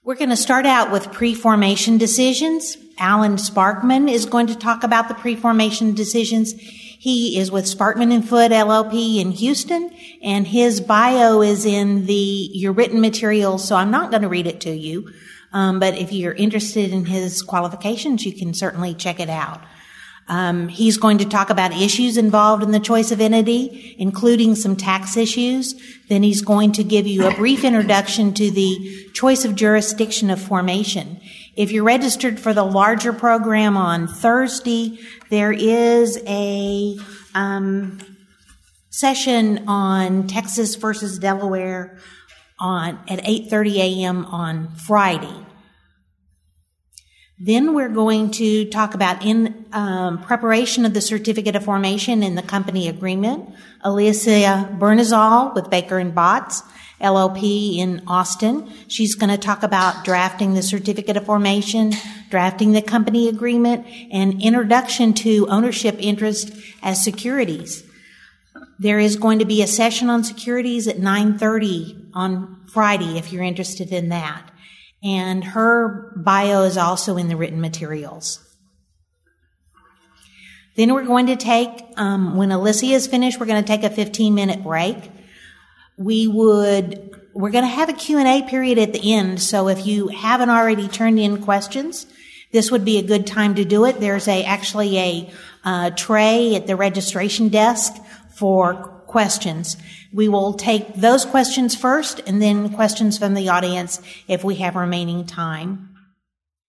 We're going to start out with pre-formation decisions. Alan Sparkman is going to talk about the pre-formation decisions. He is with Sparkman & Foote LLP in Houston, and his bio is in your written materials, so I'm not going to read it to you. But if you're interested in his qualifications, you can certainly check it out. He's going to talk about issues involved in the choice of entity, including some tax issues. Then he's going to give you a brief introduction to the choice of jurisdiction of formation. If you're registered for the larger program on Thursday, there is a session on Texas versus Delaware at 8:30 a.m. on Friday. Then we're going to talk about preparation of the certificate of formation in the company agreement. Alicia Bernazal with Baker & Botts, LLP in Austin. She's going to talk about drafting the certificate of formation, drafting the company agreement, and introduction to ownership interest as securities. There is going to be a session on securities at 9:30 on Friday if you're interested in that. And her bio is also in the written materials. Then we're going to take, when Alicia is finished, we're going to take a 15-minute break. We're going to have a Q&A period at the end, so if you haven't already turned in questions, this would be a good time to do it. There's actually a tray at the registration desk for questions. We will take those questions first and then questions from the audience if we have remaining time.